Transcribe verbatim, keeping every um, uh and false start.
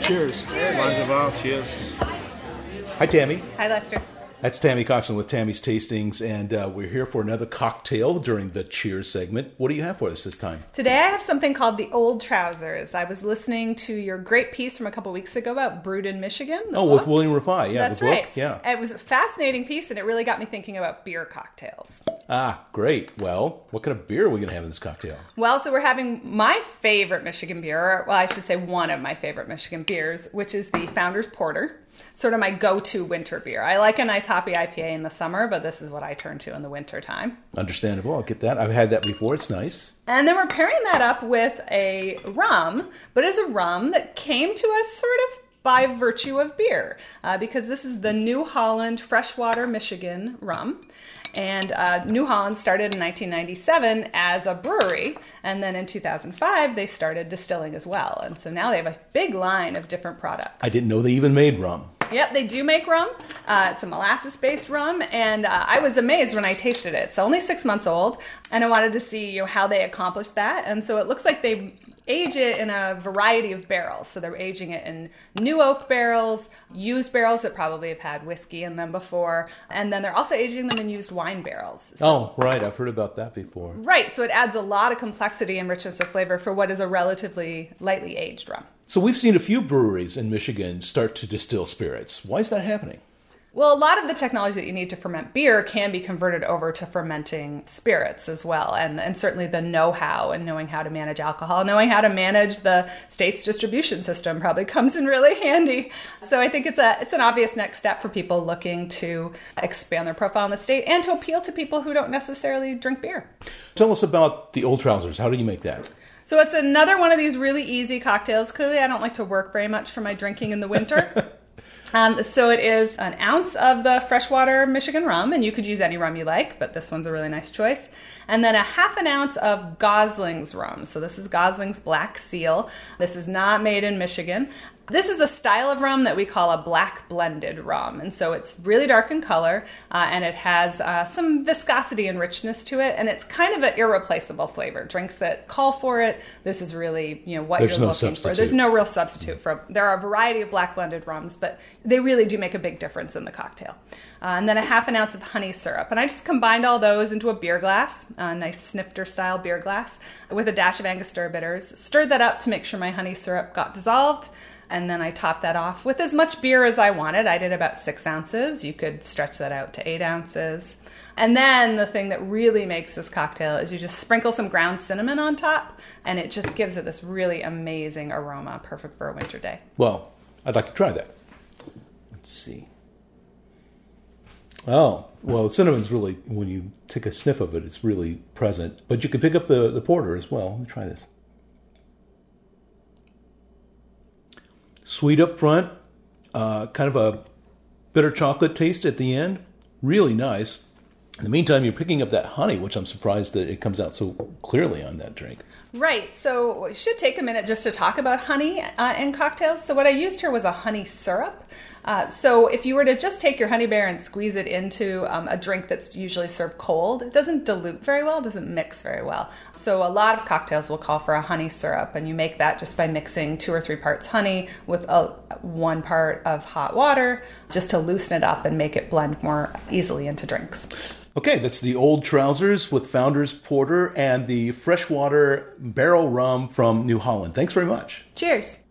Cheers. Cheers. Cheers. Hi, Tammy. Hi, Lester. That's Tammy Coxon with Tammy's Tastings, and uh, we're here for another cocktail during the Cheers segment. What do you have for us this time? Today I have something called the Old Trousers. I was listening to your great piece from a couple weeks ago about Brewed in Michigan. Oh, book. with William Rapai. Yeah, That's the book. right. Yeah. It was a fascinating piece, and it really got me thinking about beer cocktails. Ah, great. Well, what kind of beer are we going to have in this cocktail? Well, so we're having my favorite Michigan beer, well, I should say one of my favorite Michigan beers, which is the Founders Porter. Sort of my go-to winter beer. I like a nice hoppy I P A in the summer, but this is what I turn to in the winter time. Understandable. I'll get that. I've had that before. It's nice. And then we're pairing that up with a rum, but it's a rum that came to us sort of by virtue of beer, uh, because this is the New Holland Freshwater Michigan rum. And uh, New Holland started in nineteen ninety-seven as a brewery, and then in two thousand five they started distilling as well. And so now they have a big line of different products. I didn't know they even made rum. Yep, they do make rum. Uh, it's a molasses-based rum, and uh, I was amazed when I tasted it. It's only six months old, and I wanted to see, you know, how they accomplished that. And so it looks like they age it in a variety of barrels. So they're aging it in new oak barrels, used barrels that probably have had whiskey in them before, and then they're also aging them in used wine barrels. So, oh, right. I've heard about that before. Right. So it adds a lot of complexity and richness of flavor for what is a relatively lightly aged rum. So we've seen a few breweries in Michigan start to distill spirits. Why is that happening? Well, a lot of the technology that you need to ferment beer can be converted over to fermenting spirits as well. And, and certainly the know-how and knowing how to manage alcohol, knowing how to manage the state's distribution system probably comes in really handy. So I think it's a it's an obvious next step for people looking to expand their profile in the state and to appeal to people who don't necessarily drink beer. Tell us about the Old Trousers. How do you make that? So it's another one of these really easy cocktails. Clearly, I don't like to work very much for my drinking in the winter. Um, so it is an ounce of the freshwater Michigan rum, and you could use any rum you like, but this one's a really nice choice. And then a half an ounce of Gosling's rum. So this is Gosling's Black Seal. This is not made in Michigan. This is a style of rum that we call a black blended rum. And so it's really dark in color, uh, and it has uh, some viscosity and richness to it. And it's kind of an irreplaceable flavor. Drinks that call for it, this is really, you know, what There's you're no looking substitute. for. There's no real substitute for it. There are a variety of black blended rums, but they really do make a big difference in the cocktail. Uh, and then a half an ounce of honey syrup. And I just combined all those into a beer glass, a nice snifter-style beer glass, with a dash of Angostura bitters. Stirred that up to make sure my honey syrup got dissolved. And then I topped that off with as much beer as I wanted. I did about six ounces. You could stretch that out to eight ounces. And then the thing that really makes this cocktail is you just sprinkle some ground cinnamon on top, and it just gives it this really amazing aroma, perfect for a winter day. Well, I'd like to try that. Let's see. Oh, well, cinnamon's really, when you take a sniff of it, it's really present. But you can pick up the, the porter as well. Let me try this. Sweet up front, uh, kind of a bitter chocolate taste at the end. Really nice. In the meantime, you're picking up that honey, which I'm surprised that it comes out so clearly on that drink. Right. So we should take a minute just to talk about honey uh, in cocktails. So what I used here was a honey syrup. Uh, so if you were to just take your honey bear and squeeze it into um, a drink that's usually served cold, it doesn't dilute very well, it doesn't mix very well. So a lot of cocktails will call for a honey syrup, and you make that just by mixing two or three parts honey with a, one part of hot water, just to loosen it up and make it blend more easily into drinks. Okay, that's the Old Trousers with Founders Porter and the freshwater barrel rum from New Holland. Thanks very much. Cheers.